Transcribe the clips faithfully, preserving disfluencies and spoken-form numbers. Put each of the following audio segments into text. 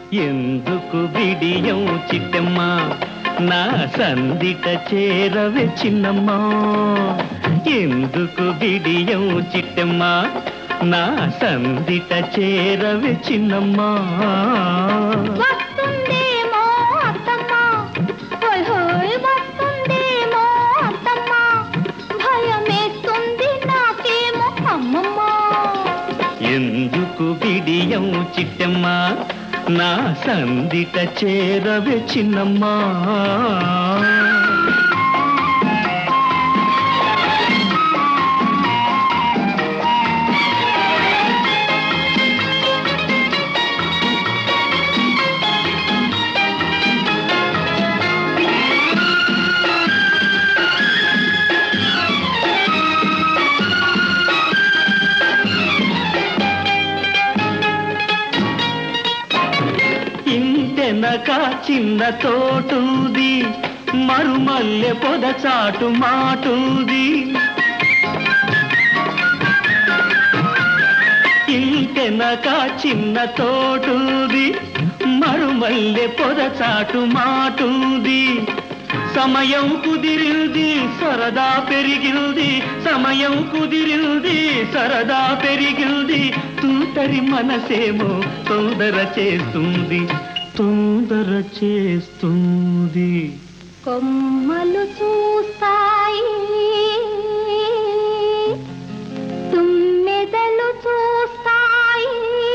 ఎందుకు బిడియం చిట్టమ్మ నా సందిట చేరవే చిన్నమ్మ ఎందుకు బిడియం చిట్టమ్మ నా సందిట చేరవే చిన్నమ్మ వస్తుందేమో అత్తమ్మ హోయ్ హోయ్ వస్తుందేమో అత్తమ్మ భయమేస్తుంది నాకేమో అమ్మమ్మ ఎందుకు బిడియం చిట్టమ్మ నా సందిట చేరవే చిన్నమ్మ ఇంటెనక చిన్న తోటుంది మరుమల్లె పొద చాటు మాటుంది ఇంటెనక చిన్న తోటుంది మరుమల్లె పొద చాటు మాటుంది సమయం కుదిరింది సరదా పెరిగింది సమయం కుదిరింది సరదా పెరిగింది తూటరి మనసేమో తొందర చేస్తుంది తొందర చేస్తుంది కొమ్మలు చూస్తాయి తుమ్మెదలు చూస్తాయి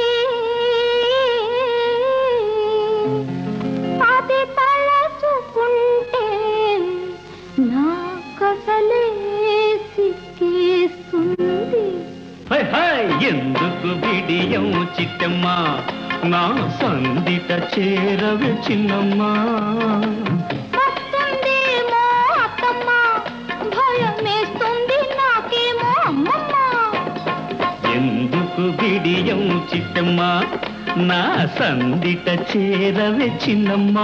అది తలచుకుంటే నా కసలే సిక్కేస్తుంది హై హై ఎందుకు బిడియం చిట్టమ్మ నా సందిట చేరవే చిన్నమ్మ వస్తుందేమో అత్తమ్మ భయమేస్తుంది నాకేమో అమ్మమ్మ ఎందుకు బిడియం చిట్టమ్మ నా సందిట చేరవే చిన్నమ్మ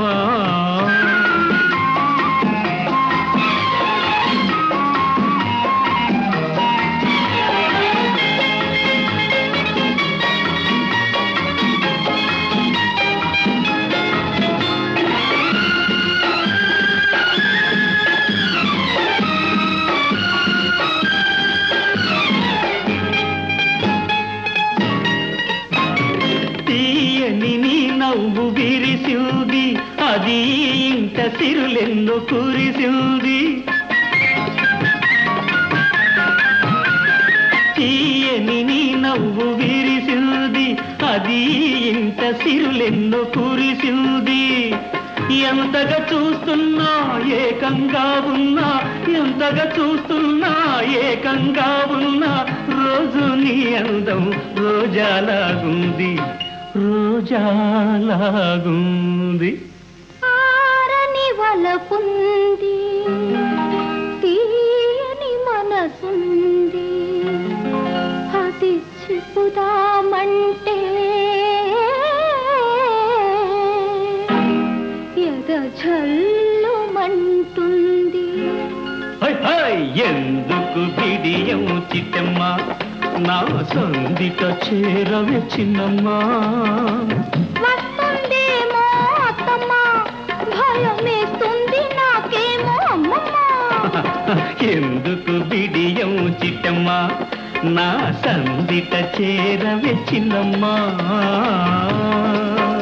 నవ్వు విరిసింది అది ఇంట సిరులెన్ను కురిసింది తీయని నీ నవ్వు విరిసింది అది ఇంట సిరులెన్ను కురిసింది ఎంతగా చూస్తున్నా ఏకంగా ఉన్నా ఎంతగా చూస్తున్నా ఏకంగా ఉన్నా రోజు నీ అందం రోజాలాగుంది రోజాలాగుంది ఆరని వలపుంది తీయని మనసుంది అది చెప్పుదామంటే ఎద జల్లుమంటుంది ఎందుకు బిడియం చిట్టమ్మ నా సందిట చేరవే చిన్నమ్మ వస్తుందేమో అత్తమ్మ భయమేస్తుంది నాకేమో అమ్మమ్మ ఎందుకు బిడియం చిట్టమ్మ నా సందిట చేరవే చిన్నమ్మ